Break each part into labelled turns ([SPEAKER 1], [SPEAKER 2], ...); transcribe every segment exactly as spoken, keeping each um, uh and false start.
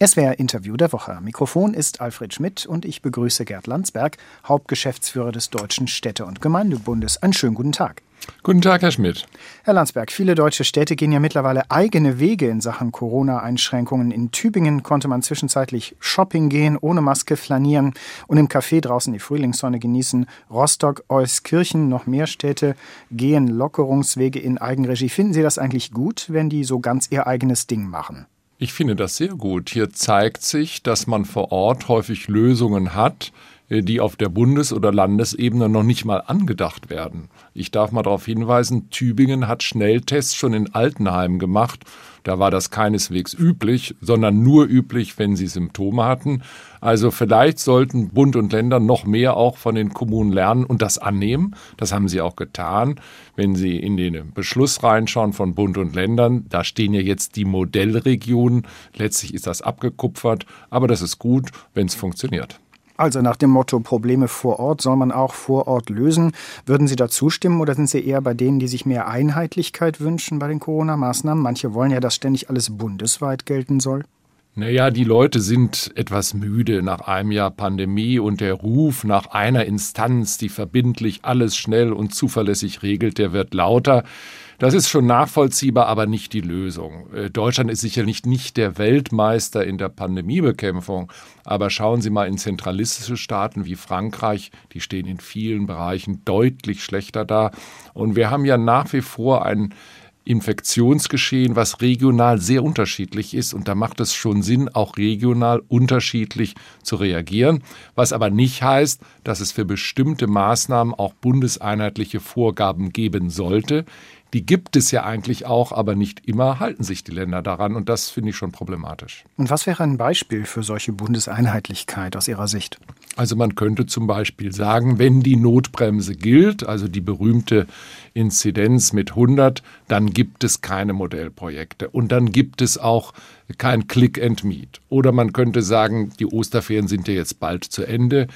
[SPEAKER 1] S W R-Interview der Woche. Am Mikrofon ist Alfred Schmidt und ich begrüße Gerd Landsberg, Hauptgeschäftsführer des Deutschen Städte- und Gemeindebundes. Einen schönen guten Tag.
[SPEAKER 2] Guten Tag, Herr Schmidt.
[SPEAKER 1] Herr Landsberg, viele deutsche Städte gehen ja mittlerweile eigene Wege in Sachen Corona-Einschränkungen. In Tübingen konnte man zwischenzeitlich shopping gehen, ohne Maske flanieren und im Café draußen die Frühlingssonne genießen. Rostock, Euskirchen, noch mehr Städte gehen Lockerungswege in Eigenregie. Finden Sie das eigentlich gut, wenn die so ganz ihr eigenes Ding machen?
[SPEAKER 2] Ich finde das sehr gut. Hier zeigt sich, dass man vor Ort häufig Lösungen hat, die auf der Bundes- oder Landesebene noch nicht mal angedacht werden. Ich darf mal darauf hinweisen, Tübingen hat Schnelltests schon in Altenheimen gemacht. Da war das keineswegs üblich, sondern nur üblich, wenn sie Symptome hatten. Also vielleicht sollten Bund und Länder noch mehr auch von den Kommunen lernen und das annehmen. Das haben sie auch getan. Wenn Sie in den Beschluss reinschauen von Bund und Ländern, da stehen ja jetzt die Modellregionen. Letztlich ist das abgekupfert, aber das ist gut, wenn es funktioniert.
[SPEAKER 1] Also nach dem Motto, Probleme vor Ort soll man auch vor Ort lösen. Würden Sie da zustimmen oder sind Sie eher bei denen, die sich mehr Einheitlichkeit wünschen bei den Corona-Maßnahmen? Manche wollen ja, dass ständig alles bundesweit gelten soll.
[SPEAKER 2] Naja, die Leute sind etwas müde nach einem Jahr Pandemie und der Ruf nach einer Instanz, die verbindlich alles schnell und zuverlässig regelt, der wird lauter. Das ist schon nachvollziehbar, aber nicht die Lösung. Deutschland ist sicherlich nicht der Weltmeister in der Pandemiebekämpfung, aber schauen Sie mal in zentralistische Staaten wie Frankreich, die stehen in vielen Bereichen deutlich schlechter da. Und wir haben ja nach wie vor ein Infektionsgeschehen, was regional sehr unterschiedlich ist. Und da macht es schon Sinn, auch regional unterschiedlich zu reagieren. Was aber nicht heißt, dass es für bestimmte Maßnahmen auch bundeseinheitliche Vorgaben geben sollte. Die gibt es ja eigentlich auch, aber nicht immer halten sich die Länder daran. Und das finde ich schon problematisch.
[SPEAKER 1] Und was wäre ein Beispiel für solche Bundeseinheitlichkeit aus Ihrer Sicht?
[SPEAKER 2] Also man könnte zum Beispiel sagen, wenn die Notbremse gilt, also die berühmte Inzidenz mit hundert, dann gibt es keine Modellprojekte. Und dann gibt es auch kein Click and Meet. Oder man könnte sagen, die Osterferien sind ja jetzt bald zu Ende.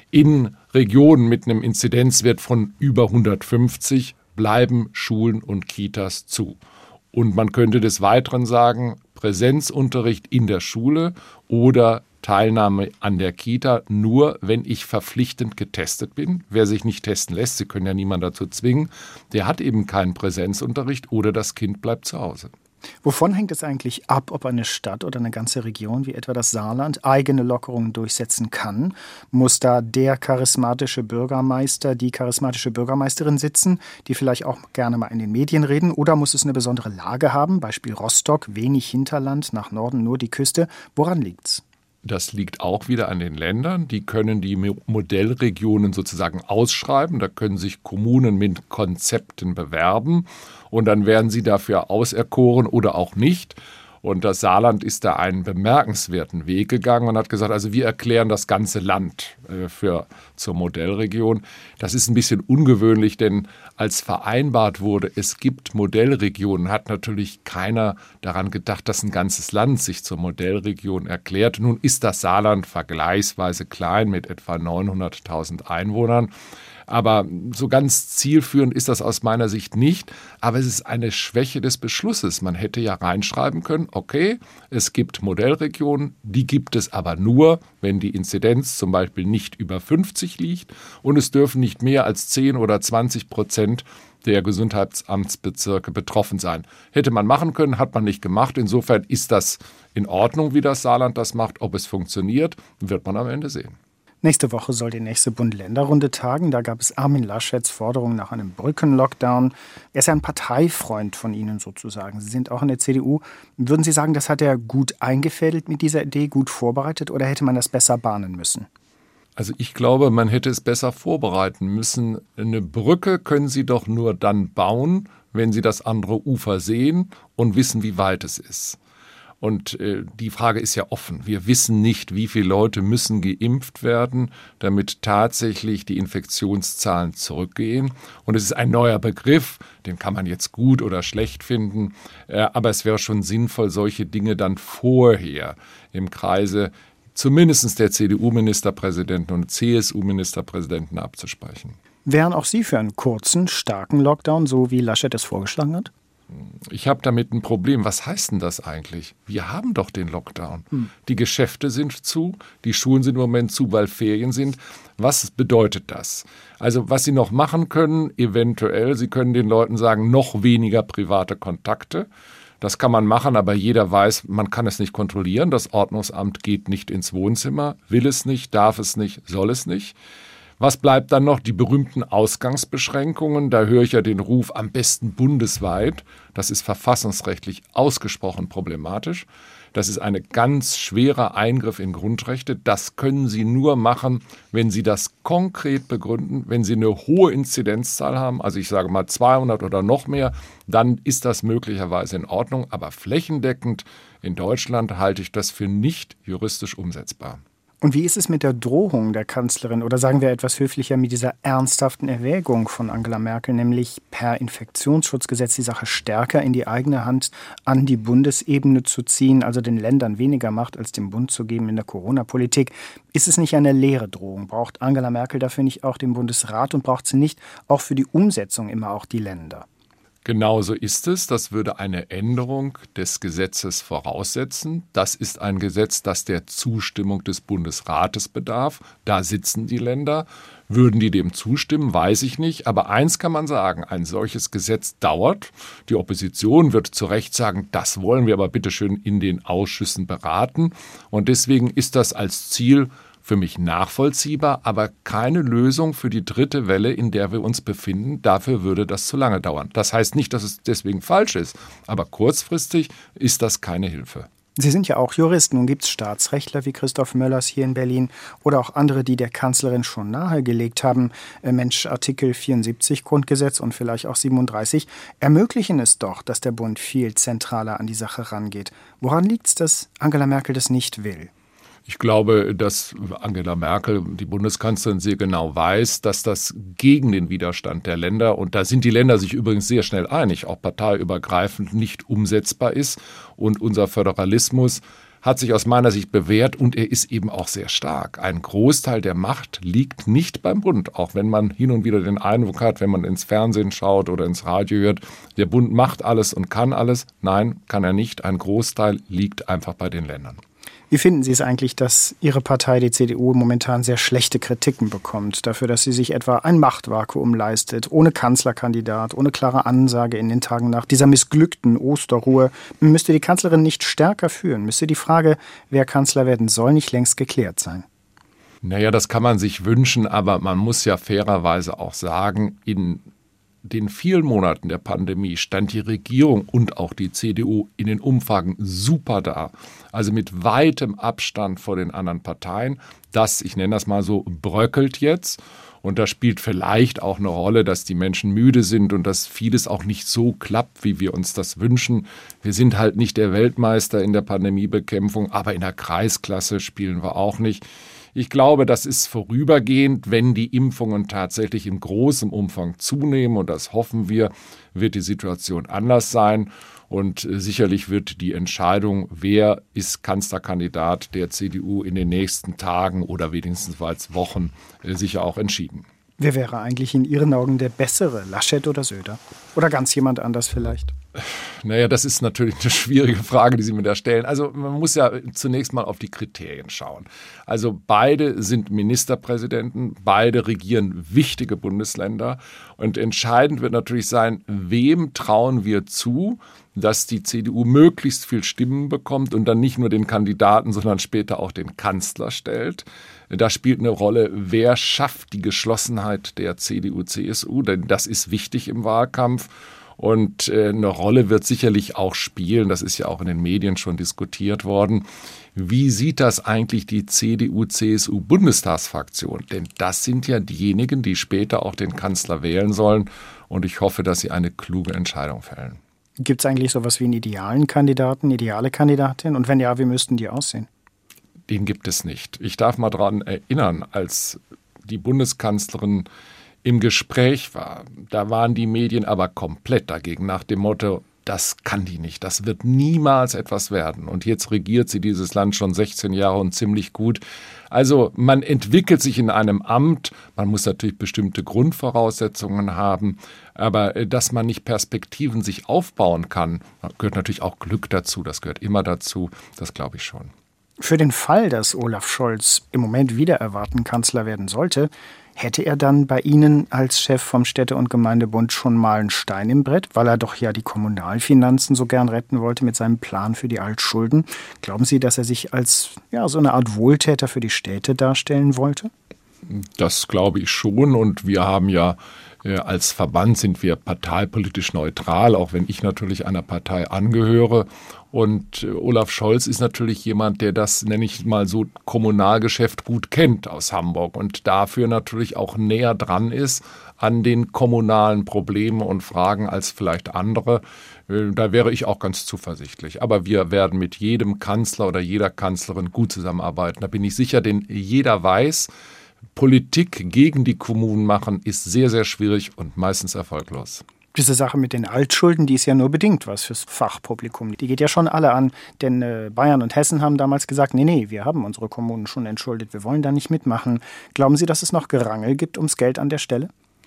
[SPEAKER 2] In Regionen mit einem Inzidenzwert von über hundertfünfzig bleiben Schulen und Kitas zu. Und man könnte des Weiteren sagen, Präsenzunterricht in der Schule oder Teilnahme an der Kita nur, wenn ich verpflichtend getestet bin. Wer sich nicht testen lässt, Sie können ja niemanden dazu zwingen, der hat eben keinen Präsenzunterricht oder das Kind bleibt zu Hause.
[SPEAKER 1] Wovon hängt es eigentlich ab, ob eine Stadt oder eine ganze Region wie etwa das Saarland eigene Lockerungen durchsetzen kann? Muss da der charismatische Bürgermeister, die charismatische Bürgermeisterin sitzen, die vielleicht auch gerne mal in den Medien reden? Oder muss es eine besondere Lage haben? Beispiel Rostock, wenig Hinterland, nach Norden nur die Küste. Woran liegt's?
[SPEAKER 2] Das liegt auch wieder an den Ländern. Die können die Modellregionen sozusagen ausschreiben. Da können sich Kommunen mit Konzepten bewerben und dann werden sie dafür auserkoren oder auch nicht. Und das Saarland ist da einen bemerkenswerten Weg gegangen und hat gesagt, also wir erklären das ganze Land äh, für, zur Modellregion. Das ist ein bisschen ungewöhnlich, denn als vereinbart wurde, es gibt Modellregionen, hat natürlich keiner daran gedacht, dass ein ganzes Land sich zur Modellregion erklärt. Nun ist das Saarland vergleichsweise klein mit etwa neunhunderttausend Einwohnern. Aber so ganz zielführend ist das aus meiner Sicht nicht. Aber es ist eine Schwäche des Beschlusses. Man hätte ja reinschreiben können, okay, es gibt Modellregionen, die gibt es aber nur, wenn die Inzidenz zum Beispiel nicht über fünfzig liegt und es dürfen nicht mehr als zehn oder zwanzig Prozent der Gesundheitsamtsbezirke betroffen sein. Hätte man machen können, hat man nicht gemacht. Insofern ist das in Ordnung, wie das Saarland das macht. Ob es funktioniert, wird man am Ende sehen.
[SPEAKER 1] Nächste Woche soll die nächste Bund-Länder-Runde tagen. Da gab es Armin Laschets Forderung nach einem Brückenlockdown. Er ist ja ein Parteifreund von Ihnen sozusagen. Sie sind auch in der C D U. Würden Sie sagen, das hat er gut eingefädelt mit dieser Idee, gut vorbereitet, oder hätte man das besser bahnen müssen?
[SPEAKER 2] Also ich glaube, man hätte es besser vorbereiten müssen. Eine Brücke können Sie doch nur dann bauen, wenn Sie das andere Ufer sehen und wissen, wie weit es ist. Und äh, die Frage ist ja offen. Wir wissen nicht, wie viele Leute müssen geimpft werden, damit tatsächlich die Infektionszahlen zurückgehen. Und es ist ein neuer Begriff, den kann man jetzt gut oder schlecht finden. Äh, aber es wäre schon sinnvoll, solche Dinge dann vorher im Kreise zumindest der C D U-Ministerpräsidenten und C S U-Ministerpräsidenten abzusprechen.
[SPEAKER 1] Wären auch Sie für einen kurzen, starken Lockdown, so wie Laschet es vorgeschlagen hat?
[SPEAKER 2] Ich habe damit ein Problem. Was heißt denn das eigentlich? Wir haben doch den Lockdown. Hm. Die Geschäfte sind zu, die Schulen sind im Moment zu, weil Ferien sind. Was bedeutet das? Also was Sie noch machen können, eventuell, Sie können den Leuten sagen, noch weniger private Kontakte. Das kann man machen, aber jeder weiß, man kann es nicht kontrollieren. Das Ordnungsamt geht nicht ins Wohnzimmer, will es nicht, darf es nicht, soll es nicht. Was bleibt dann noch? Die berühmten Ausgangsbeschränkungen. Da höre ich ja den Ruf, am besten bundesweit. Das ist verfassungsrechtlich ausgesprochen problematisch. Das ist ein ganz schwerer Eingriff in Grundrechte. Das können Sie nur machen, wenn Sie das konkret begründen, wenn Sie eine hohe Inzidenzzahl haben, also ich sage mal zweihundert oder noch mehr, dann ist das möglicherweise in Ordnung. Aber flächendeckend in Deutschland halte ich das für nicht juristisch umsetzbar.
[SPEAKER 1] Und wie ist es mit der Drohung der Kanzlerin oder sagen wir etwas höflicher mit dieser ernsthaften Erwägung von Angela Merkel, nämlich per Infektionsschutzgesetz die Sache stärker in die eigene Hand an die Bundesebene zu ziehen, also den Ländern weniger Macht als dem Bund zu geben in der Corona-Politik? Ist es nicht eine leere Drohung? Braucht Angela Merkel dafür nicht auch den Bundesrat und braucht sie nicht auch für die Umsetzung immer auch die Länder?
[SPEAKER 2] Genauso ist es. Das würde eine Änderung des Gesetzes voraussetzen. Das ist ein Gesetz, das der Zustimmung des Bundesrates bedarf. Da sitzen die Länder. Würden die dem zustimmen, weiß ich nicht. Aber eins kann man sagen, ein solches Gesetz dauert. Die Opposition wird zu Recht sagen, das wollen wir aber bitteschön in den Ausschüssen beraten. Und deswegen ist das als Ziel für mich nachvollziehbar, aber keine Lösung für die dritte Welle, in der wir uns befinden. Dafür würde das zu lange dauern. Das heißt nicht, dass es deswegen falsch ist, aber kurzfristig ist das keine Hilfe.
[SPEAKER 1] Sie sind ja auch Jurist. Nun gibt es Staatsrechtler wie Christoph Möllers hier in Berlin oder auch andere, die der Kanzlerin schon nahegelegt haben, äh Mensch, Artikel vierundsiebzig Grundgesetz und vielleicht auch siebenunddreißig ermöglichen es doch, dass der Bund viel zentraler an die Sache rangeht. Woran liegt es, dass Angela Merkel das nicht will?
[SPEAKER 2] Ich glaube, dass Angela Merkel, die Bundeskanzlerin, sehr genau weiß, dass das gegen den Widerstand der Länder, und da sind die Länder sich übrigens sehr schnell einig, auch parteiübergreifend, nicht umsetzbar ist. Und unser Föderalismus hat sich aus meiner Sicht bewährt und er ist eben auch sehr stark. Ein Großteil der Macht liegt nicht beim Bund, auch wenn man hin und wieder den Eindruck hat, wenn man ins Fernsehen schaut oder ins Radio hört, der Bund macht alles und kann alles. Nein, kann er nicht. Ein Großteil liegt einfach bei den Ländern.
[SPEAKER 1] Wie finden Sie es eigentlich, dass Ihre Partei, die C D U, momentan sehr schlechte Kritiken bekommt dafür, dass sie sich etwa ein Machtvakuum leistet, ohne Kanzlerkandidat, ohne klare Ansage in den Tagen nach dieser missglückten Osterruhe? Müsste die Kanzlerin nicht stärker führen? Müsste die Frage, wer Kanzler werden soll, nicht längst geklärt sein?
[SPEAKER 2] Naja, das kann man sich wünschen, aber man muss ja fairerweise auch sagen, in den vielen Monaten der Pandemie stand die Regierung und auch die C D U in den Umfragen super da. Also mit weitem Abstand vor den anderen Parteien. Das, ich nenne das mal so, bröckelt jetzt. Und da spielt vielleicht auch eine Rolle, dass die Menschen müde sind und dass vieles auch nicht so klappt, wie wir uns das wünschen. Wir sind halt nicht der Weltmeister in der Pandemiebekämpfung, aber in der Kreisklasse spielen wir auch nicht. Ich glaube, das ist vorübergehend, wenn die Impfungen tatsächlich in großem Umfang zunehmen, und das hoffen wir, wird die Situation anders sein. Und sicherlich wird die Entscheidung, wer ist Kanzlerkandidat der C D U in den nächsten Tagen oder wenigstens Wochen sicher auch entschieden.
[SPEAKER 1] Wer wäre eigentlich in Ihren Augen der bessere, Laschet oder Söder? Oder ganz jemand anders vielleicht?
[SPEAKER 2] Naja, das ist natürlich eine schwierige Frage, die Sie mir da stellen. Also man muss ja zunächst mal auf die Kriterien schauen. Also beide sind Ministerpräsidenten, beide regieren wichtige Bundesländer. Und entscheidend wird natürlich sein, wem trauen wir zu, dass die C D U möglichst viel Stimmen bekommt und dann nicht nur den Kandidaten, sondern später auch den Kanzler stellt. Da spielt eine Rolle, wer schafft die Geschlossenheit der C D U C S U, denn das ist wichtig im Wahlkampf. Und äh, eine Rolle wird sicherlich auch spielen, das ist ja auch in den Medien schon diskutiert worden, wie sieht das eigentlich die C D U C S U Bundestagsfraktion? Denn das sind ja diejenigen, die später auch den Kanzler wählen sollen. Und ich hoffe, dass sie eine kluge Entscheidung fällen.
[SPEAKER 1] Gibt es eigentlich sowas wie einen idealen Kandidaten, ideale Kandidatin? Und wenn ja, wie müssten die aussehen?
[SPEAKER 2] Den gibt es nicht. Ich darf mal daran erinnern, als die Bundeskanzlerin im Gespräch war, da waren die Medien aber komplett dagegen, nach dem Motto, das kann die nicht. Das wird niemals etwas werden. Und jetzt regiert sie dieses Land schon sechzehn Jahre und ziemlich gut. Also man entwickelt sich in einem Amt. Man muss natürlich bestimmte Grundvoraussetzungen haben. Aber dass man nicht Perspektiven sich aufbauen kann, gehört natürlich auch Glück dazu. Das gehört immer dazu. Das glaube ich schon.
[SPEAKER 1] Für den Fall, dass Olaf Scholz im Moment wieder erwarten Kanzler werden sollte, hätte er dann bei Ihnen als Chef vom Städte- und Gemeindebund schon mal einen Stein im Brett, weil er doch ja die Kommunalfinanzen so gern retten wollte mit seinem Plan für die Altschulden? Glauben Sie, dass er sich als ja, so eine Art Wohltäter für die Städte darstellen wollte?
[SPEAKER 2] Das glaube ich schon. Und wir haben ja als Verband sind wir parteipolitisch neutral, auch wenn ich natürlich einer Partei angehöre. Und Olaf Scholz ist natürlich jemand, der das, nenne ich mal so, Kommunalgeschäft gut kennt aus Hamburg und dafür natürlich auch näher dran ist an den kommunalen Problemen und Fragen als vielleicht andere. Da wäre ich auch ganz zuversichtlich. Aber wir werden mit jedem Kanzler oder jeder Kanzlerin gut zusammenarbeiten. Da bin ich sicher, denn jeder weiß, Politik gegen die Kommunen machen ist sehr, sehr schwierig und meistens erfolglos.
[SPEAKER 1] Diese Sache mit den Altschulden, die ist ja nur bedingt was fürs Fachpublikum. Die geht ja schon alle an, denn äh, Bayern und Hessen haben damals gesagt, nee, nee, wir haben unsere Kommunen schon entschuldet, wir wollen da nicht mitmachen. Glauben Sie, dass es noch Gerangel gibt ums Geld an der Stelle?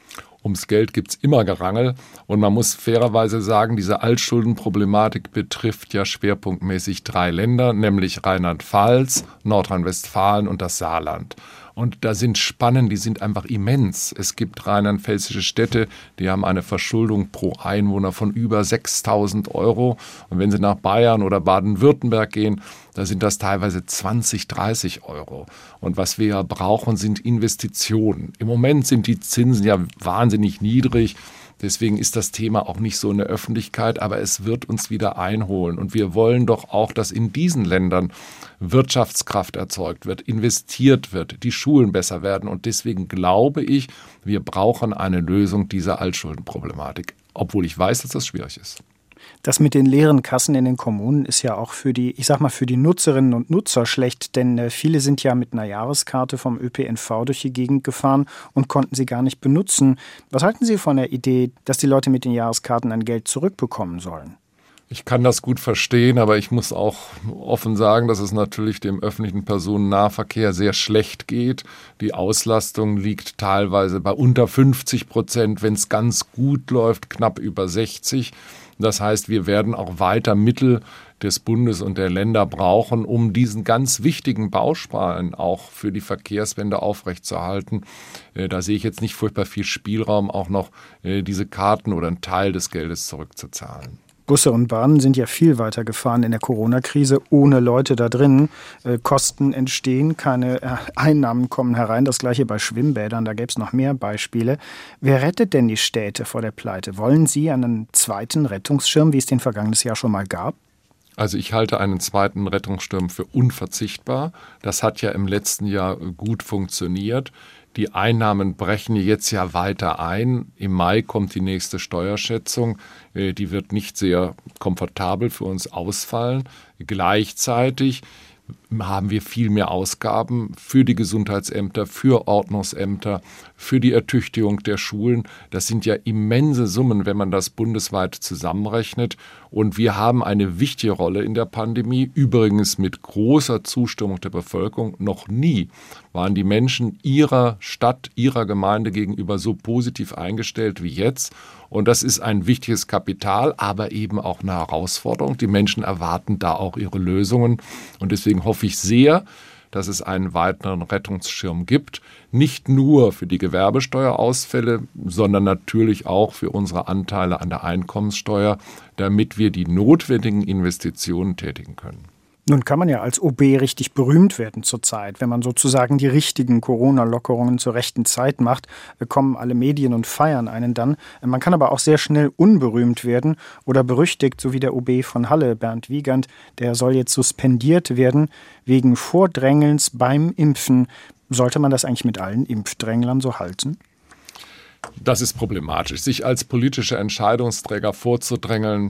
[SPEAKER 2] Ums Geld gibt es immer Gerangel und man muss fairerweise sagen, diese Altschuldenproblematik betrifft ja schwerpunktmäßig drei Länder, nämlich Rheinland-Pfalz, Nordrhein-Westfalen und das Saarland. Und da sind Spannen, die sind einfach immens. Es gibt rheinland-pfälzische Städte, die haben eine Verschuldung pro Einwohner von über sechstausend Euro. Und wenn Sie nach Bayern oder Baden-Württemberg gehen, da sind das teilweise zwanzig, dreißig Euro. Und was wir ja brauchen, sind Investitionen. Im Moment sind die Zinsen ja wahnsinnig niedrig. Deswegen ist das Thema auch nicht so in der Öffentlichkeit, aber es wird uns wieder einholen. Und wir wollen doch auch, dass in diesen Ländern Wirtschaftskraft erzeugt wird, investiert wird, die Schulen besser werden. Und deswegen glaube ich, wir brauchen eine Lösung dieser Altschuldenproblematik, obwohl ich weiß, dass das schwierig ist.
[SPEAKER 1] Das mit den leeren Kassen in den Kommunen ist ja auch für die, ich sag mal, für die Nutzerinnen und Nutzer schlecht, denn äh, viele sind ja mit einer Jahreskarte vom Ö P N V durch die Gegend gefahren und konnten sie gar nicht benutzen. Was halten Sie von der Idee, dass die Leute mit den Jahreskarten ein Geld zurückbekommen sollen?
[SPEAKER 2] Ich kann das gut verstehen, aber ich muss auch offen sagen, dass es natürlich dem öffentlichen Personennahverkehr sehr schlecht geht. Die Auslastung liegt teilweise bei unter fünfzig Prozent, wenn es ganz gut läuft, knapp über sechzig. Das heißt, wir werden auch weiter Mittel des Bundes und der Länder brauchen, um diesen ganz wichtigen Baustein auch für die Verkehrswende aufrechtzuerhalten. Da sehe ich jetzt nicht furchtbar viel Spielraum, auch noch diese Karten oder einen Teil des Geldes zurückzuzahlen.
[SPEAKER 1] Busse und Bahnen sind ja viel weiter gefahren in der Corona-Krise, ohne Leute da drin. Äh, Kosten entstehen, keine äh, Einnahmen kommen herein. Das gleiche bei Schwimmbädern, da gäbe es noch mehr Beispiele. Wer rettet denn die Städte vor der Pleite? Wollen Sie einen zweiten Rettungsschirm, wie es den vergangenes Jahr schon mal gab?
[SPEAKER 2] Also ich halte einen zweiten Rettungsschirm für unverzichtbar. Das hat ja im letzten Jahr gut funktioniert. Die Einnahmen brechen jetzt ja weiter ein. Im Mai kommt die nächste Steuerschätzung. Die wird nicht sehr komfortabel für uns ausfallen. Gleichzeitig haben wir viel mehr Ausgaben für die Gesundheitsämter, für Ordnungsämter, für die Ertüchtigung der Schulen. Das sind ja immense Summen, wenn man das bundesweit zusammenrechnet. Und wir haben eine wichtige Rolle in der Pandemie, übrigens mit großer Zustimmung der Bevölkerung. Noch nie waren die Menschen ihrer Stadt, ihrer Gemeinde gegenüber so positiv eingestellt wie jetzt. Und das ist ein wichtiges Kapital, aber eben auch eine Herausforderung. Die Menschen erwarten da auch ihre Lösungen. Und deswegen hoffe ich sehr, dass es einen weiteren Rettungsschirm gibt. Nicht nur für die Gewerbesteuerausfälle, sondern natürlich auch für unsere Anteile an der Einkommenssteuer, damit wir die notwendigen Investitionen tätigen können.
[SPEAKER 1] Nun kann man ja als O B richtig berühmt werden zurzeit. Wenn man sozusagen die richtigen Corona-Lockerungen zur rechten Zeit macht, kommen alle Medien und feiern einen dann. Man kann aber auch sehr schnell unberühmt werden oder berüchtigt, so wie der O B von Halle, Bernd Wiegand. Der soll jetzt suspendiert werden wegen Vordrängelns beim Impfen. Sollte man das eigentlich mit allen Impfdränglern so halten?
[SPEAKER 2] Das ist problematisch. Sich als politischer Entscheidungsträger vorzudrängeln,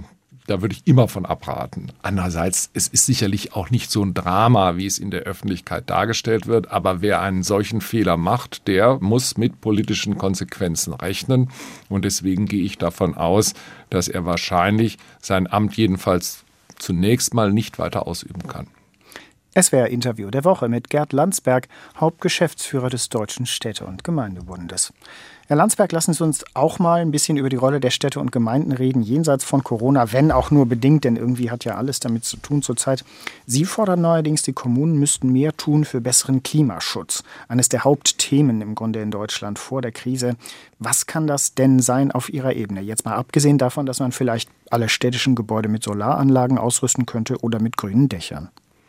[SPEAKER 2] da würde ich immer von abraten. Andererseits, es ist sicherlich auch nicht so ein Drama, wie es in der Öffentlichkeit dargestellt wird. Aber wer einen solchen Fehler macht, der muss mit politischen Konsequenzen rechnen. Und deswegen gehe ich davon aus, dass er wahrscheinlich sein Amt jedenfalls zunächst mal nicht weiter ausüben kann.
[SPEAKER 1] S W R-Interview der Woche mit Gerd Landsberg, Hauptgeschäftsführer des Deutschen Städte- und Gemeindebundes. Herr Landsberg, lassen Sie uns auch mal ein bisschen über die Rolle der Städte und Gemeinden reden, jenseits von Corona, wenn auch nur bedingt, denn irgendwie hat ja alles damit zu tun zurzeit. Sie fordern neuerdings, die Kommunen müssten mehr tun für besseren Klimaschutz. Eines der Hauptthemen im Grunde in Deutschland vor der Krise. Was kann das denn sein auf Ihrer Ebene? Jetzt mal abgesehen davon, dass man vielleicht alle städtischen Gebäude mit Solaranlagen ausrüsten könnte oder mit grünen Dächern.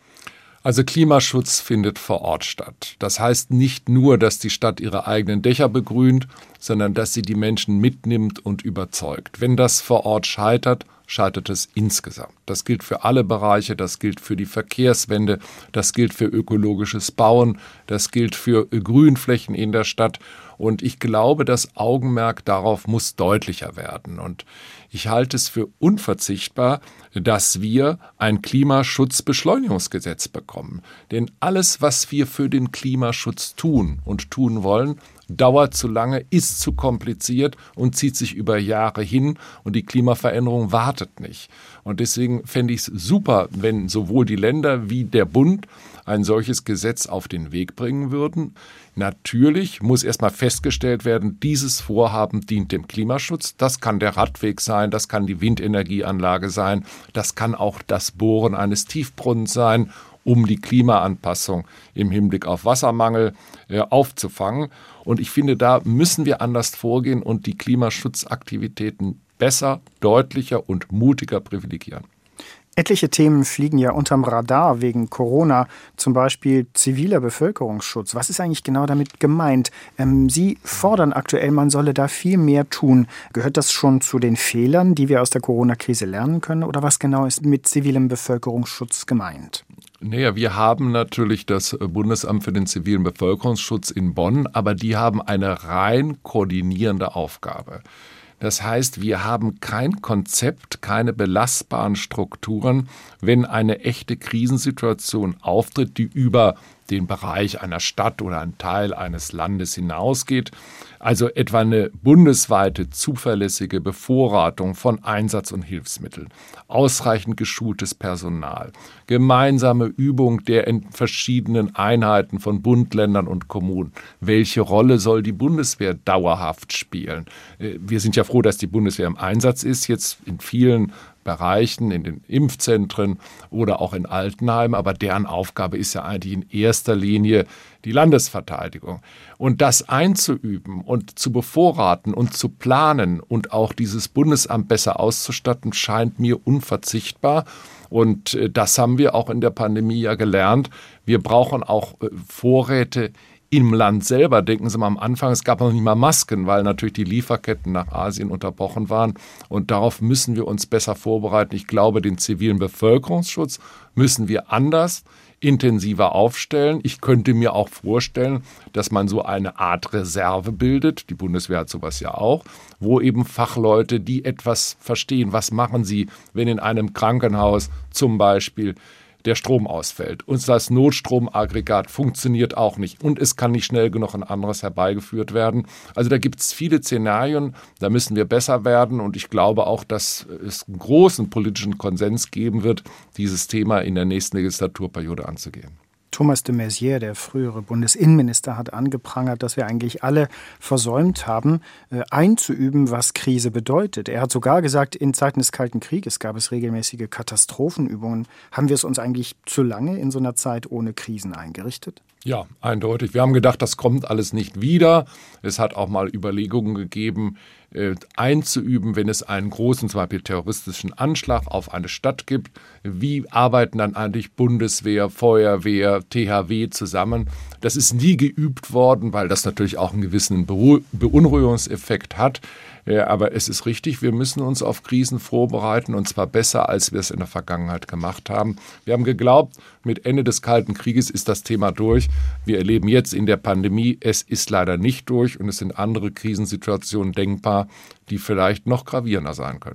[SPEAKER 2] Also Klimaschutz findet vor Ort statt. Das heißt nicht nur, dass die Stadt ihre eigenen Dächer begrünt, sondern dass sie die Menschen mitnimmt und überzeugt. Wenn das vor Ort scheitert, scheitert es insgesamt. Das gilt für alle Bereiche, das gilt für die Verkehrswende, das gilt für ökologisches Bauen, das gilt für Grünflächen in der Stadt. Und ich glaube, das Augenmerk darauf muss deutlicher werden. Und ich halte es für unverzichtbar, dass wir ein Klimaschutzbeschleunigungsgesetz bekommen. Denn alles, was wir für den Klimaschutz tun und tun wollen, dauert zu lange, ist zu kompliziert und zieht sich über Jahre hin und die Klimaveränderung wartet nicht. Und deswegen fände ich es super, wenn sowohl die Länder wie der Bund ein solches Gesetz auf den Weg bringen würden. Natürlich muss erstmal festgestellt werden, dieses Vorhaben dient dem Klimaschutz. Das kann der Radweg sein, das kann die Windenergieanlage sein, das kann auch das Bohren eines Tiefbrunnens sein, um die Klimaanpassung im Hinblick auf Wassermangel äh, aufzufangen. Und ich finde, da müssen wir anders vorgehen und die Klimaschutzaktivitäten besser, deutlicher und mutiger privilegieren.
[SPEAKER 1] Etliche Themen fliegen ja unterm Radar wegen Corona, zum Beispiel ziviler Bevölkerungsschutz. Was ist eigentlich genau damit gemeint? Ähm, Sie fordern aktuell, man solle da viel mehr tun. Gehört das schon zu den Fehlern, die wir aus der Corona-Krise lernen können? Oder was genau ist mit zivilem Bevölkerungsschutz gemeint?
[SPEAKER 2] Naja, wir haben natürlich das Bundesamt für den zivilen Bevölkerungsschutz in Bonn, aber die haben eine rein koordinierende Aufgabe. Das heißt, wir haben kein Konzept, keine belastbaren Strukturen, wenn eine echte Krisensituation auftritt, die über den Bereich einer Stadt oder einen Teil eines Landes hinausgeht. Also etwa eine bundesweite zuverlässige Bevorratung von Einsatz- und Hilfsmitteln, ausreichend geschultes Personal, gemeinsame Übung der verschiedenen Einheiten von Bund, Ländern und Kommunen. Welche Rolle soll die Bundeswehr dauerhaft spielen? Wir sind ja froh, dass die Bundeswehr im Einsatz ist, jetzt in vielen Bereichen, in den Impfzentren oder auch in Altenheimen, aber deren Aufgabe ist ja eigentlich in erster Linie die Landesverteidigung. Und das einzuüben und zu bevorraten und zu planen und auch dieses Bundesamt besser auszustatten, scheint mir unverzichtbar. Und das haben wir auch in der Pandemie ja gelernt. Wir brauchen auch Vorräte im Land selber. Denken Sie mal am Anfang, es gab noch nicht mal Masken, weil natürlich die Lieferketten nach Asien unterbrochen waren. Und darauf müssen wir uns besser vorbereiten. Ich glaube, den zivilen Bevölkerungsschutz müssen wir anders, intensiver aufstellen. Ich könnte mir auch vorstellen, dass man so eine Art Reserve bildet. Die Bundeswehr hat sowas ja auch, wo eben Fachleute, die etwas verstehen, was machen sie, wenn in einem Krankenhaus zum Beispiel der Strom ausfällt. Und das Notstromaggregat funktioniert auch nicht. Und es kann nicht schnell genug ein anderes herbeigeführt werden. Also da gibt es viele Szenarien, da müssen wir besser werden. Und ich glaube auch, dass es einen großen politischen Konsens geben wird, dieses Thema in der nächsten Legislaturperiode anzugehen.
[SPEAKER 1] Thomas de Maizière, der frühere Bundesinnenminister, hat angeprangert, dass wir eigentlich alle versäumt haben, einzuüben, was Krise bedeutet. Er hat sogar gesagt, in Zeiten des Kalten Krieges gab es regelmäßige Katastrophenübungen. Haben wir es uns eigentlich zu lange in so einer Zeit ohne Krisen eingerichtet?
[SPEAKER 2] Ja, eindeutig. Wir haben gedacht, das kommt alles nicht wieder. Es hat auch mal Überlegungen gegeben, äh, einzuüben, wenn es einen großen, zum Beispiel terroristischen Anschlag auf eine Stadt gibt. Wie arbeiten dann eigentlich Bundeswehr, Feuerwehr, T H W zusammen? Das ist nie geübt worden, weil das natürlich auch einen gewissen Beunruhigungseffekt hat. Ja, aber es ist richtig, wir müssen uns auf Krisen vorbereiten und zwar besser, als wir es in der Vergangenheit gemacht haben. Wir haben geglaubt, mit Ende des Kalten Krieges ist das Thema durch. Wir erleben jetzt in der Pandemie, es ist leider nicht durch und es sind andere Krisensituationen denkbar, die vielleicht noch gravierender sein können.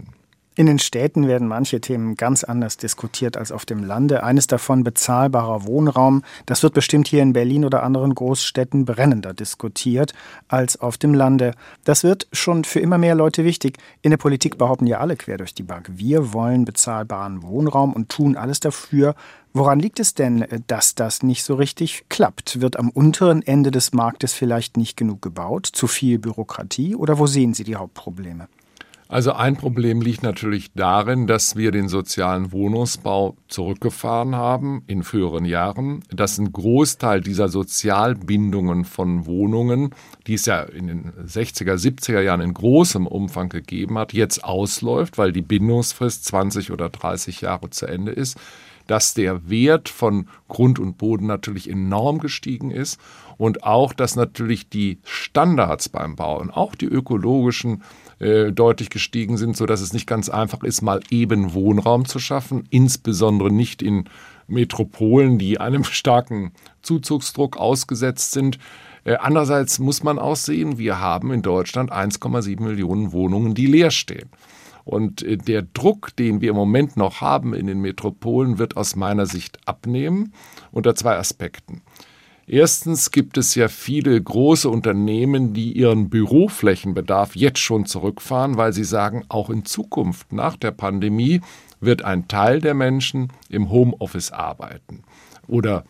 [SPEAKER 1] In den Städten werden manche Themen ganz anders diskutiert als auf dem Lande. Eines davon bezahlbarer Wohnraum. Das wird bestimmt hier in Berlin oder anderen Großstädten brennender diskutiert als auf dem Lande. Das wird schon für immer mehr Leute wichtig. In der Politik behaupten ja alle quer durch die Bank: Wir wollen bezahlbaren Wohnraum und tun alles dafür. Woran liegt es denn, dass das nicht so richtig klappt? Wird am unteren Ende des Marktes vielleicht nicht genug gebaut? Zu viel Bürokratie? Oder wo sehen Sie die Hauptprobleme?
[SPEAKER 2] Also ein Problem liegt natürlich darin, dass wir den sozialen Wohnungsbau zurückgefahren haben in früheren Jahren, dass ein Großteil dieser Sozialbindungen von Wohnungen, die es ja in den sechziger, siebziger Jahren in großem Umfang gegeben hat, jetzt ausläuft, weil die Bindungsfrist zwanzig oder dreißig Jahre zu Ende ist, dass der Wert von Grund und Boden natürlich enorm gestiegen ist und auch, dass natürlich die Standards beim Bauen, auch die ökologischen, äh, deutlich gestiegen sind, sodass es nicht ganz einfach ist, mal eben Wohnraum zu schaffen, insbesondere nicht in Metropolen, die einem starken Zuzugsdruck ausgesetzt sind. Äh, andererseits muss man auch sehen, wir haben in Deutschland eins Komma sieben Millionen Wohnungen, die leer stehen. Und der Druck, den wir im Moment noch haben in den Metropolen, wird aus meiner Sicht abnehmen, unter zwei Aspekten. Erstens gibt es ja viele große Unternehmen, die ihren Büroflächenbedarf jetzt schon zurückfahren, weil sie sagen, auch in Zukunft nach der Pandemie wird ein Teil der Menschen im Homeoffice arbeiten oder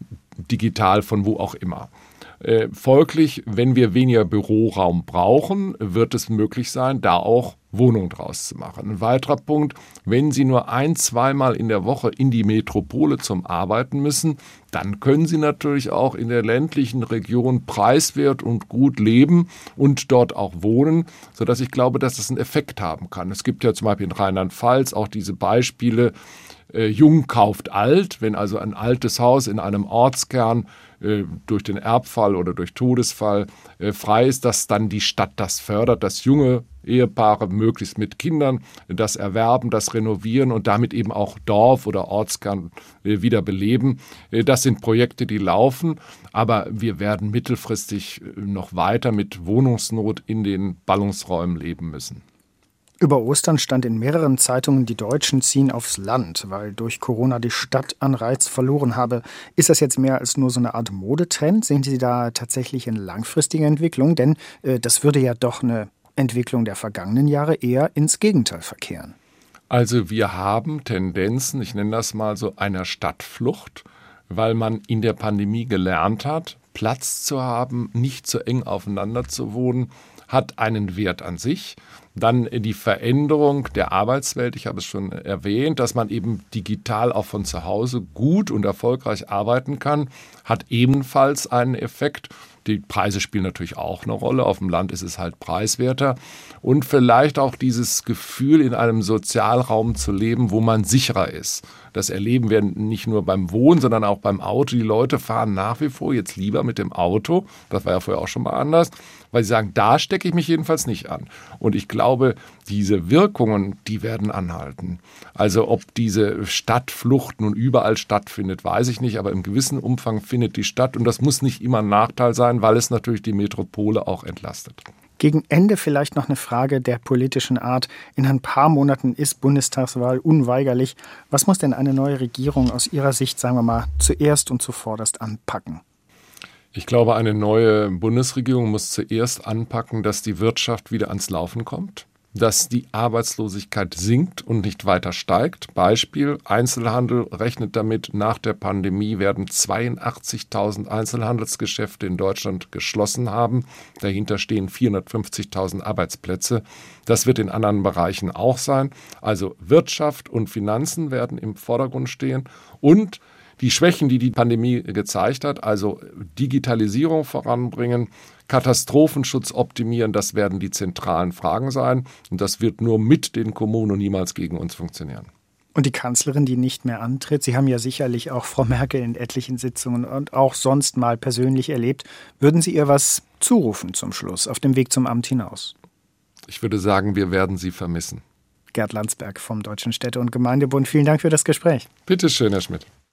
[SPEAKER 2] digital von wo auch immer. Äh, folglich, wenn wir weniger Büroraum brauchen, wird es möglich sein, da auch Wohnungen draus zu machen. Ein weiterer Punkt: Wenn Sie nur ein-, zweimal in der Woche in die Metropole zum Arbeiten müssen, dann können Sie natürlich auch in der ländlichen Region preiswert und gut leben und dort auch wohnen, sodass ich glaube, dass das einen Effekt haben kann. Es gibt ja zum Beispiel in Rheinland-Pfalz auch diese Beispiele, äh, Jung kauft alt, wenn also ein altes Haus in einem Ortskern äh, durch den Erbfall oder durch Todesfall äh, frei ist, dass dann die Stadt das fördert, dass junge Ehepaare möglichst mit Kindern das erwerben, das renovieren und damit eben auch Dorf oder Ortskern äh, wieder beleben. Äh, das sind Projekte, die laufen, aber wir werden mittelfristig noch weiter mit Wohnungsnot in den Ballungsräumen leben müssen.
[SPEAKER 1] Über Ostern stand in mehreren Zeitungen, die Deutschen ziehen aufs Land, weil durch Corona die Stadt an Reiz verloren habe. Ist das jetzt mehr als nur so eine Art Modetrend? Sehen Sie da tatsächlich eine langfristige Entwicklung? Denn äh, das würde ja doch eine Entwicklung der vergangenen Jahre eher ins Gegenteil verkehren.
[SPEAKER 2] Also wir haben Tendenzen, ich nenne das mal so, einer Stadtflucht, weil man in der Pandemie gelernt hat, Platz zu haben, nicht zu eng aufeinander zu wohnen, hat einen Wert an sich. Dann die Veränderung der Arbeitswelt, ich habe es schon erwähnt, dass man eben digital auch von zu Hause gut und erfolgreich arbeiten kann, hat ebenfalls einen Effekt. Die Preise spielen natürlich auch eine Rolle. Auf dem Land ist es halt preiswerter. Und vielleicht auch dieses Gefühl, in einem Sozialraum zu leben, wo man sicherer ist. Das erleben wir nicht nur beim Wohnen, sondern auch beim Auto. Die Leute fahren nach wie vor jetzt lieber mit dem Auto. Das war ja vorher auch schon mal anders. Weil sie sagen, da stecke ich mich jedenfalls nicht an. Und ich glaube, diese Wirkungen, die werden anhalten. Also ob diese Stadtflucht nun überall stattfindet, weiß ich nicht. Aber im gewissen Umfang findet die statt. Und das muss nicht immer ein Nachteil sein, weil es natürlich die Metropole auch entlastet.
[SPEAKER 1] Gegen Ende vielleicht noch eine Frage der politischen Art. In ein paar Monaten ist Bundestagswahl unweigerlich. Was muss denn eine neue Regierung aus Ihrer Sicht, sagen wir mal, zuerst und zuvorderst anpacken?
[SPEAKER 2] Ich glaube, eine neue Bundesregierung muss zuerst anpacken, dass die Wirtschaft wieder ans Laufen kommt, dass die Arbeitslosigkeit sinkt und nicht weiter steigt. Beispiel: Einzelhandel rechnet damit, nach der Pandemie werden zweiundachtzigtausend Einzelhandelsgeschäfte in Deutschland geschlossen haben. Dahinter stehen vierhundertfünfzigtausend Arbeitsplätze. Das wird in anderen Bereichen auch sein. Also Wirtschaft und Finanzen werden im Vordergrund stehen und die Schwächen, die die Pandemie gezeigt hat, also Digitalisierung voranbringen, Katastrophenschutz optimieren, das werden die zentralen Fragen sein. Und das wird nur mit den Kommunen und niemals gegen uns funktionieren.
[SPEAKER 1] Und die Kanzlerin, die nicht mehr antritt, Sie haben ja sicherlich auch Frau Merkel in etlichen Sitzungen und auch sonst mal persönlich erlebt. Würden Sie ihr was zurufen zum Schluss, auf dem Weg zum Amt hinaus?
[SPEAKER 2] Ich würde sagen, wir werden sie vermissen.
[SPEAKER 1] Gerd Landsberg vom Deutschen Städte- und Gemeindebund, vielen Dank für das Gespräch.
[SPEAKER 2] Bitte schön, Herr Schmidt.